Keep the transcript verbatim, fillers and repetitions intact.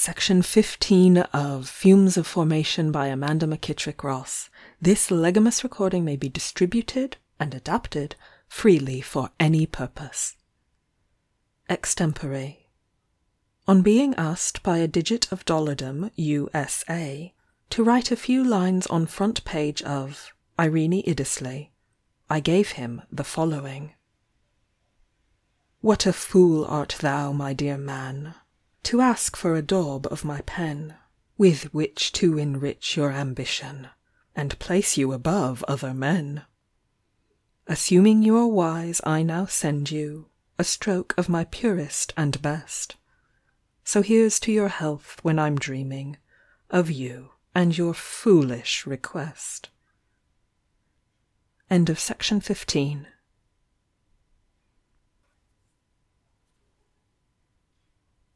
Section fifteen of Fumes of Formation by Amanda McKittrick Ross. This legamus recording may be distributed and adapted freely for any purpose. Extempore. On being asked by a digit of dollardom, U S A, to write a few lines on front page of Irene Iddesleigh, I gave him the following. What a fool art thou, my dear man, to ask for a daub of my pen, with which to enrich your ambition, and place you above other men. Assuming you are wise, I now send you a stroke of my purest and best. So here's to your health when I'm dreaming of you and your foolish request. End of section fifteen.